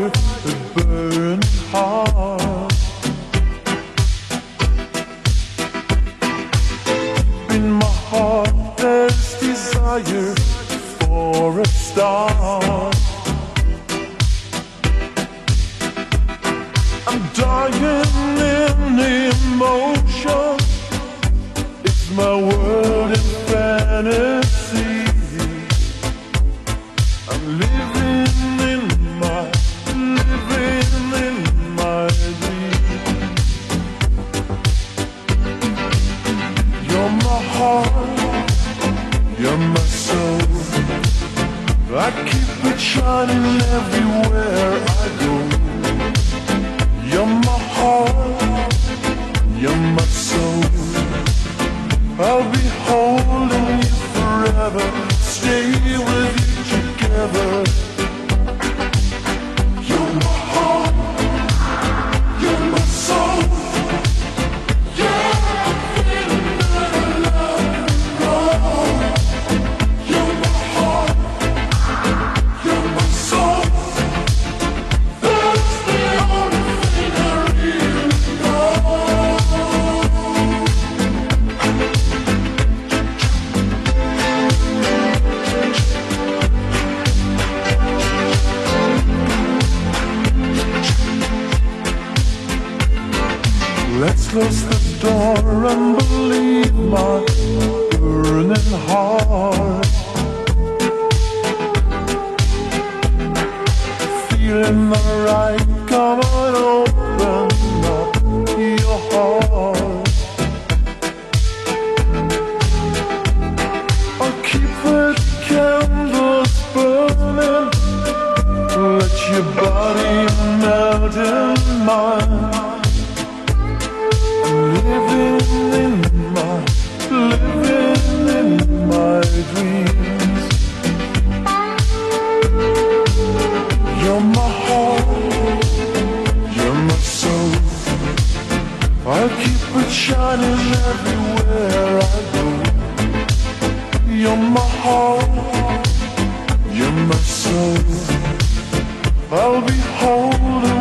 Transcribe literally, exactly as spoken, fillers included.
desire, a burning heart. In my heart there's desire for a star. I'm dying in emotion. It's my world in fantasy. I'm living in my, living in my dream. You're my heart, you're my soul. I keep it shining everywhere I go. You're my heart, you're my soul. I'll be holding you forever, stay with you together. You're my heart, you're my soul. You're everything that I love. Oh, you're my heart, you're my soul. That's the only thing I really know. Let's close the door and believe my burning heart. Feeling alright, come on, open up your heart. I'll keep the candles burning. Let your body melt in mine. Living in my, living in my dreams. You're my heart, you're my soul. I'll keep it shining everywhere I go. You're my heart, you're my soul. I'll be holding